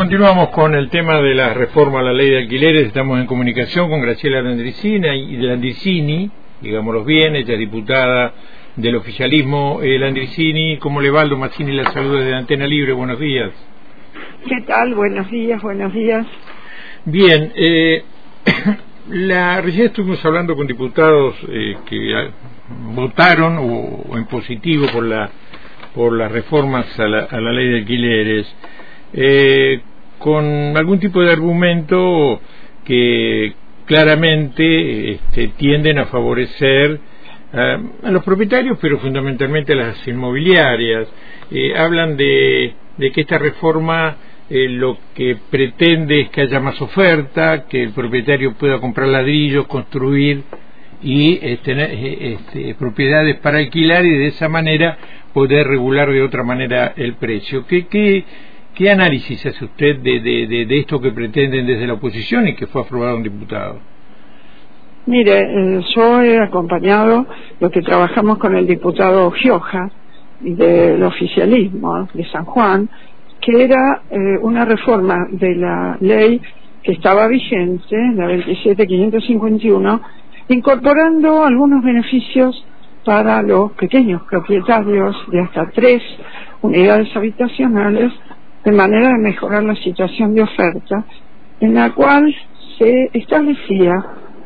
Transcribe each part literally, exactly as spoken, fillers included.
continuamos con el tema de la reforma a la ley de alquileres. Estamos en comunicación con Graciela Landricina y Landricini, digámoslo bien, ella es diputada del oficialismo. eh, Landricini, ¿cómo le va? Aldo Mazzini la saluda desde Antena Libre, buenos días. ¿Qué tal? Buenos días, buenos días. Bien, eh, la, recién estuvimos hablando con diputados eh, que a, votaron o, o en positivo por la por las reformas a la, a la ley de alquileres, eh, con algún tipo de argumento que claramente este, tienden a favorecer a, a los propietarios, pero fundamentalmente a las inmobiliarias. Eh, hablan de, de que esta reforma eh, lo que pretende es que haya más oferta, que el propietario pueda comprar ladrillos, construir y eh, tener eh, este, propiedades para alquilar, y de esa manera poder regular de otra manera el precio. ¿Qué, qué, qué análisis hace usted de, de, de, de esto que pretenden desde la oposición y que fue aprobado un diputado? Mire, eh, yo he acompañado lo que trabajamos con el diputado Gioja del oficialismo de San Juan, que era eh, una reforma de la ley que estaba vigente, la veintisiete mil quinientos cincuenta y uno, incorporando algunos beneficios para los pequeños propietarios de hasta tres unidades habitacionales, de manera de mejorar la situación de oferta, en la cual se establecía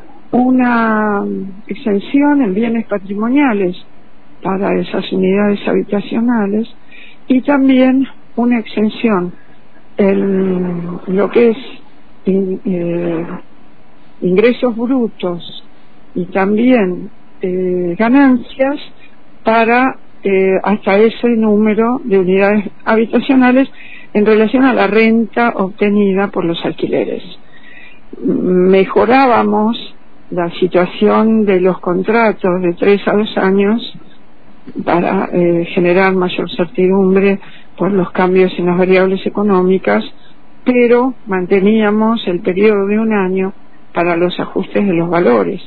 una exención en bienes patrimoniales para esas unidades habitacionales y también una exención en lo que es in, eh, ingresos brutos y también eh, ganancias para eh, hasta ese número de unidades habitacionales en relación a la renta obtenida por los alquileres. Mejorábamos la situación de los contratos de tres a dos años para eh, generar mayor certidumbre por los cambios en las variables económicas, pero manteníamos el periodo de un año para los ajustes de los valores.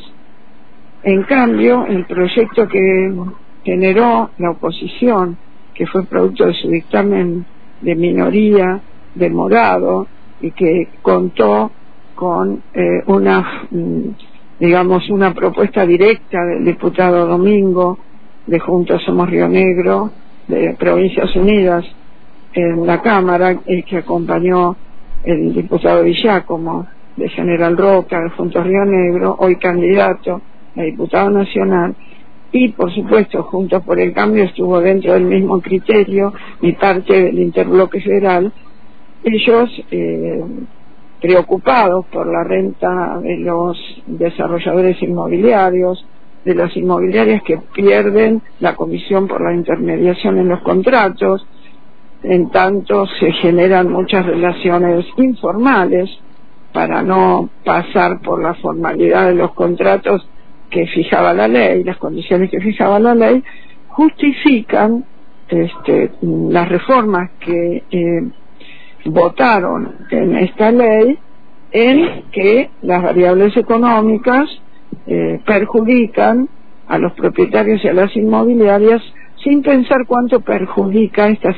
En cambio, el proyecto que generó la oposición, que fue producto de su dictamen de minoría, demorado, y que contó con eh, una, digamos, una propuesta directa del diputado Domingo, de Juntos Somos Río Negro, de Provincias Unidas, en la Cámara, eh, que acompañó el diputado Villacomo, de General Roca, de Juntos Río Negro, hoy candidato a diputado nacional, y por supuesto Juntos por el Cambio estuvo dentro del mismo criterio, y parte del interbloque federal. Ellos eh, preocupados por la renta de los desarrolladores inmobiliarios, de las inmobiliarias que pierden la comisión por la intermediación en los contratos, en tanto se generan muchas relaciones informales para no pasar por la formalidad de los contratos que fijaba la ley, las condiciones que fijaba la ley, justifican este, las reformas que eh, votaron en esta ley, en que las variables económicas eh, perjudican a los propietarios y a las inmobiliarias, sin pensar cuánto perjudica esta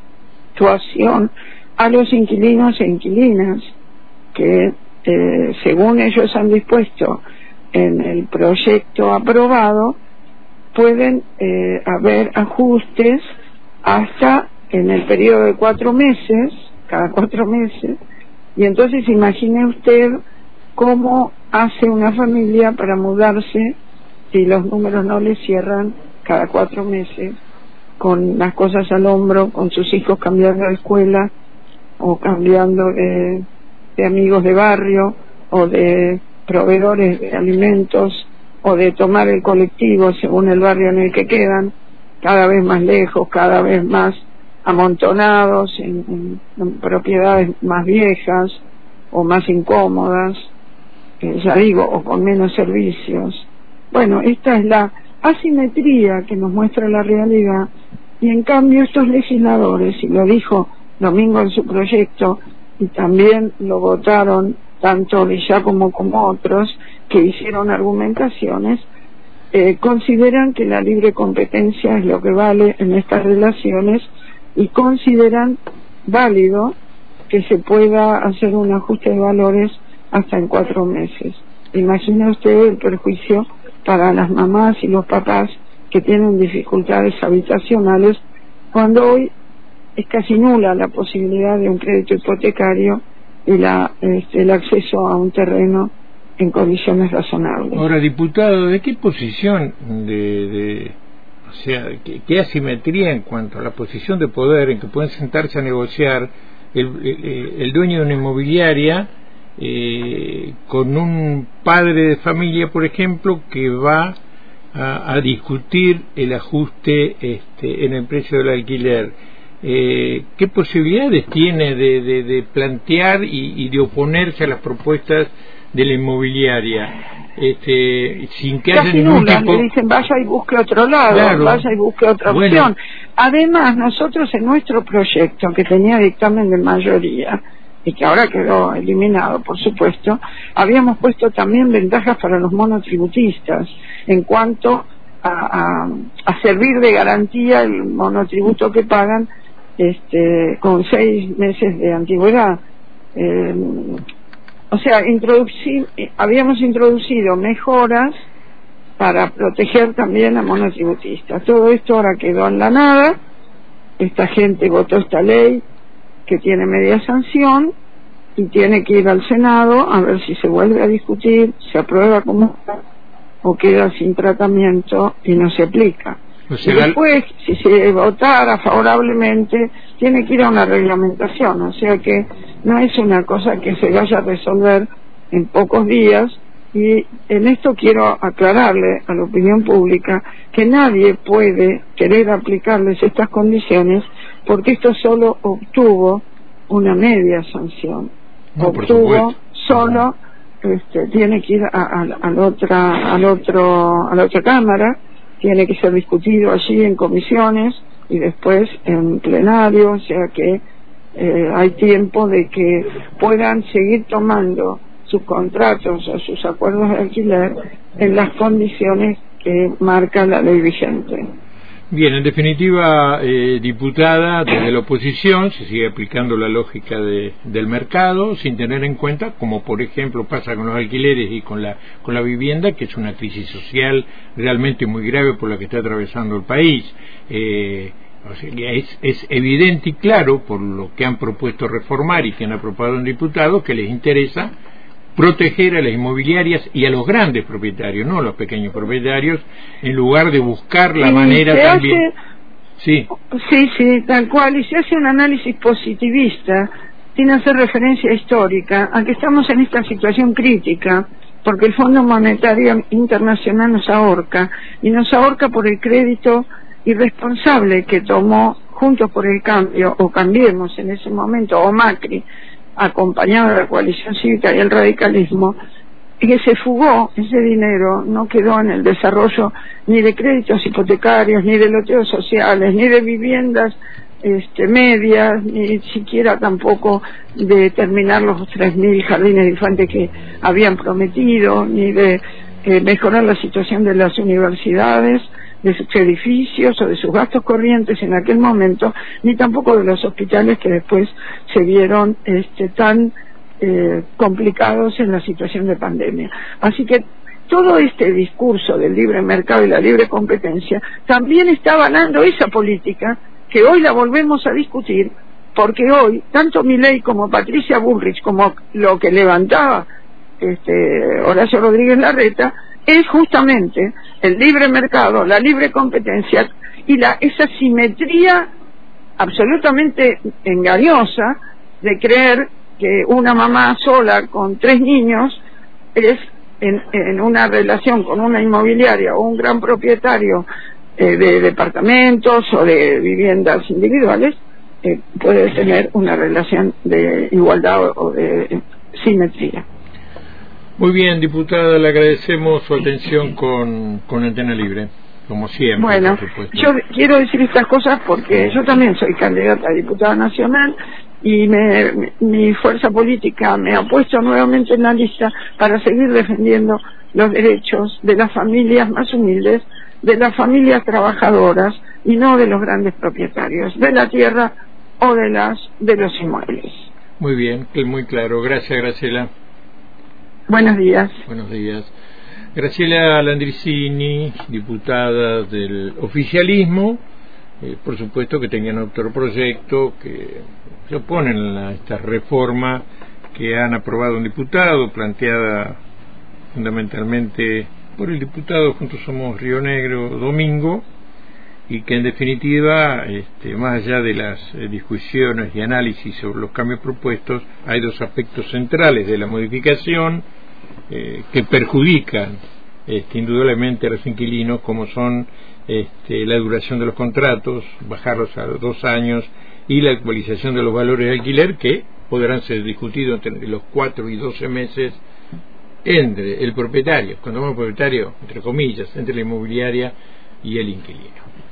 situación a los inquilinos e inquilinas, que eh, según ellos han dispuesto en el proyecto aprobado, pueden eh, haber ajustes hasta en el periodo de cuatro meses, cada cuatro meses, y entonces imagine usted cómo hace una familia para mudarse si los números no le cierran cada cuatro meses, con las cosas al hombro, con sus hijos cambiando de escuela o cambiando de, de amigos de barrio o de proveedores de alimentos, o de tomar el colectivo según el barrio en el que quedan, cada vez más lejos, cada vez más amontonados en, en, en propiedades más viejas o más incómodas, eh, ya digo, o con menos servicios. Bueno, esta es la asimetría que nos muestra la realidad, y en cambio estos legisladores, y lo dijo Domingo en su proyecto, y también lo votaron tanto Villacomo como otros que hicieron argumentaciones, eh, consideran que la libre competencia es lo que vale en estas relaciones, y consideran válido que se pueda hacer un ajuste de valores hasta en cuatro meses. Imagine usted el perjuicio para las mamás y los papás que tienen dificultades habitacionales, cuando hoy es casi nula la posibilidad de un crédito hipotecario y la, este, el acceso a un terreno en condiciones razonables. Ahora, diputado, ¿de qué posición, de, de o sea, qué, qué asimetría en cuanto a la posición de poder en que pueden sentarse a negociar el, el, el dueño de una inmobiliaria eh, con un padre de familia, por ejemplo, que va a, a discutir el ajuste este, en el precio del alquiler? Eh, ¿Qué posibilidades tiene de, de, de plantear y, y de oponerse a las propuestas de la inmobiliaria, este, sin que haya ningún nula, tipo... le dicen vaya y busque otro lado, claro, vaya y busque otra bueno. opción? Además, nosotros en nuestro proyecto, que tenía dictamen de mayoría y que ahora quedó eliminado, por supuesto, habíamos puesto también ventajas para los monotributistas en cuanto a, a, a servir de garantía el monotributo que pagan este, con seis meses de antigüedad. Eh, O sea, introduci habíamos introducido mejoras para proteger también a monotributistas. Todo esto ahora quedó en la nada. Esta gente votó esta ley que tiene media sanción y tiene que ir al Senado a ver si se vuelve a discutir, se aprueba como o queda sin tratamiento y no se aplica. O sea, y después, si se votara favorablemente, tiene que ir a una reglamentación, o sea que no es una cosa que se vaya a resolver en pocos días. Y en esto quiero aclararle a la opinión pública que nadie puede querer aplicarles estas condiciones, porque esto solo obtuvo una media sanción, no, obtuvo solo, este, tiene que ir a, a, a la otra, al otro, a la otra cámara, tiene que ser discutido allí en comisiones y después en plenario, o sea que eh, hay tiempo de que puedan seguir tomando sus contratos o sus acuerdos de alquiler en las condiciones que marca la ley vigente. Bien, en definitiva, eh, diputada, desde la oposición se sigue aplicando la lógica de, del mercado sin tener en cuenta, como por ejemplo pasa con los alquileres y con la con la vivienda, que es una crisis social realmente muy grave por la que está atravesando el país. Eh, o sea, es, es evidente y claro, por lo que han propuesto reformar y que han aprobado en diputados, que les interesa proteger a las inmobiliarias y a los grandes propietarios, no a los pequeños propietarios, en lugar de buscar la y manera se también... Hace, sí. sí, sí, tal cual, y se hace un análisis positivista, sin hacer referencia histórica, a que estamos en esta situación crítica, porque el Fondo Monetario Internacional nos ahorca, y nos ahorca por el crédito irresponsable que tomó Juntos por el Cambio, o Cambiemos en ese momento, o Macri, acompañado de la coalición cívica y el radicalismo, que se fugó ese dinero, no quedó en el desarrollo ni de créditos hipotecarios, ni de loteos sociales, ni de viviendas este, medias, ni siquiera tampoco de terminar los tres mil jardines de infantes que habían prometido, ni de eh, mejorar la situación de las universidades, de sus edificios o de sus gastos corrientes en aquel momento, ni tampoco de los hospitales que después se vieron este, tan eh, complicados en la situación de pandemia. Así que todo este discurso del libre mercado y la libre competencia también está avalando esa política que hoy la volvemos a discutir, porque hoy tanto Milei como Patricia Bullrich, como lo que levantaba este, Horacio Rodríguez Larreta, es justamente el libre mercado, la libre competencia y la, esa simetría absolutamente engañosa de creer que una mamá sola con tres niños es en, en una relación con una inmobiliaria o un gran propietario eh, de departamentos o de viviendas individuales eh, puede tener una relación de igualdad o, o de simetría. Muy bien, diputada, le agradecemos su atención con, con Antena Libre, como siempre. Bueno, por supuesto. Yo quiero decir estas cosas porque yo también soy candidata a diputada nacional y me, mi fuerza política me ha puesto nuevamente en la lista para seguir defendiendo los derechos de las familias más humildes, de las familias trabajadoras y no de los grandes propietarios de la tierra o de las de los inmuebles. Muy bien, muy claro. Gracias, Graciela. Buenos días. Buenos días. Graciela Landricini, diputada del oficialismo, eh, por supuesto que tenían otro proyecto que se oponen a esta reforma que han aprobado un diputado, planteada fundamentalmente por el diputado Juntos Somos Río Negro, Domingo, y que en definitiva, este, más allá de las eh, discusiones y análisis sobre los cambios propuestos, hay dos aspectos centrales de la modificación eh, que perjudican este, indudablemente a los inquilinos, como son este, la duración de los contratos, bajarlos a dos años, y la actualización de los valores de alquiler, que podrán ser discutidos entre los cuatro y doce meses entre el propietario, cuando hablamos de propietario, entre comillas, entre la inmobiliaria y el inquilino.